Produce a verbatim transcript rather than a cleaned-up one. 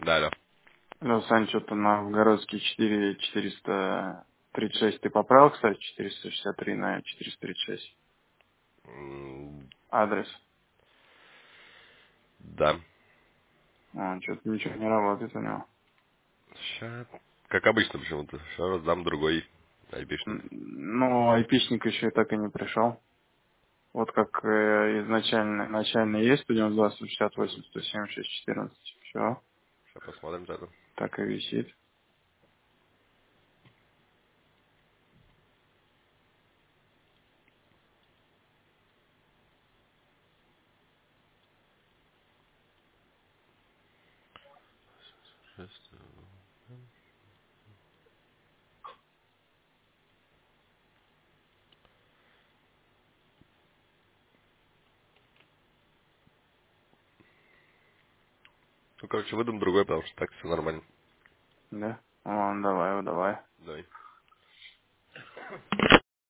Да, да. Ну, Сань, что-то на Новгородский четыре четыреста тридцать шесть ты поправил, кстати, четыреста шестьдесят три на четыреста тридцать шесть. М, Адрес. Да. А, что-то ничего не работает у него. Сейчас, как обычно почему-то. Сейчас дам другой айпишник. М, Ну, айпишник еще так и не пришел. Вот как э, изначально, начально есть сто девяносто два, сто шестьдесят восемь, сто семьдесят шесть, четырнадцать. Все, Сейчас посмотрим тогда. так и висит. Шесть. Ну, короче, выдам другой, потому что так все нормально. Да? Вон, давай, давай. Давай.